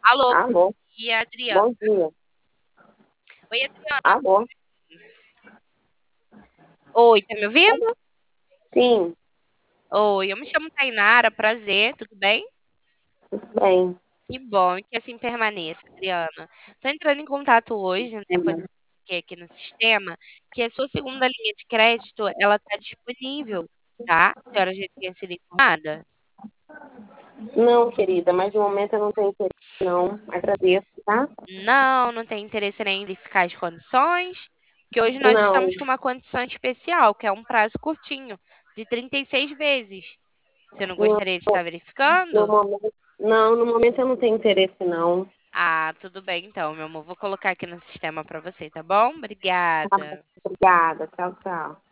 Alô, bom Alô, dia, Adriana. bom dia. Oi, Adriana. Alô, Oi, tá me ouvindo? sim, Oi, eu me chamo Tainara, prazer, tudo bem? tudo bem. Que bom, que assim permaneça, Adriana. Tô entrando em contato hoje, né, pois eu fiquei aqui no sistema, que a sua segunda linha de crédito, ela tá disponível, tá? A senhora já tinha sido informada? Não, querida, mas de momento eu não tenho interesse, não. Agradeço, tá? Não, não tem interesse nem em verificar as condições, que hoje nós Não, estamos com uma condição especial, que é um prazo curtinho, de 36 vezes. Você não no, gostaria de estar no verificando? momento, não, no momento eu não tenho interesse, não. Ah, tudo bem então, meu amor. Vou colocar aqui no sistema para você, tá bom? Tá, Obrigada. obrigada, tchau, tchau.